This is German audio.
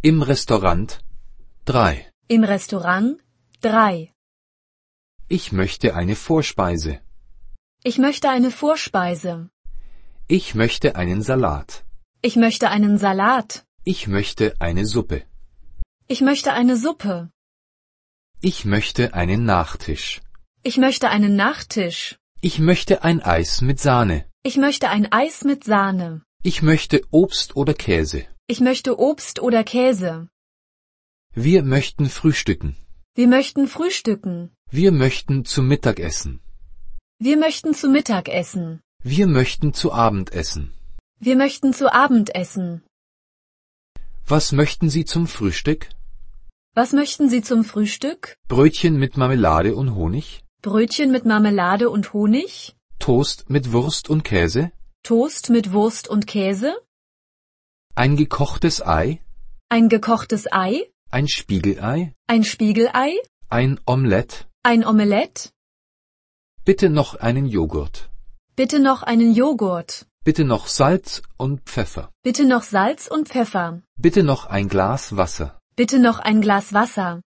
Im Restaurant 3. Im Restaurant 3. Ich möchte eine Vorspeise. Ich möchte eine Vorspeise. Ich möchte einen Salat. Ich möchte einen Salat. Ich möchte eine Suppe. Ich möchte eine Suppe. Ich möchte einen Nachtisch. Ich möchte einen Nachtisch. Ich möchte ein Eis mit Sahne. Ich möchte ein Eis mit Sahne. Ich möchte Obst oder Käse. Ich möchte Obst oder Käse. Wir möchten frühstücken. Wir möchten frühstücken. Wir möchten zu Mittag essen. Wir möchten zu Mittag essen. Wir möchten zu Abend essen. Wir möchten zu Abend essen. Was möchten Sie zum Frühstück? Was möchten Sie zum Frühstück? Brötchen mit Marmelade und Honig? Brötchen mit Marmelade und Honig? Toast mit Wurst und Käse? Toast mit Wurst und Käse? Ein gekochtes Ei? Ein gekochtes Ei? Ein Spiegelei? Ein Spiegelei? Ein Omelett? Ein Omelett? Bitte noch einen Joghurt. Bitte noch einen Joghurt. Bitte noch Salz und Pfeffer. Bitte noch Salz und Pfeffer. Bitte noch ein Glas Wasser. Bitte noch ein Glas Wasser.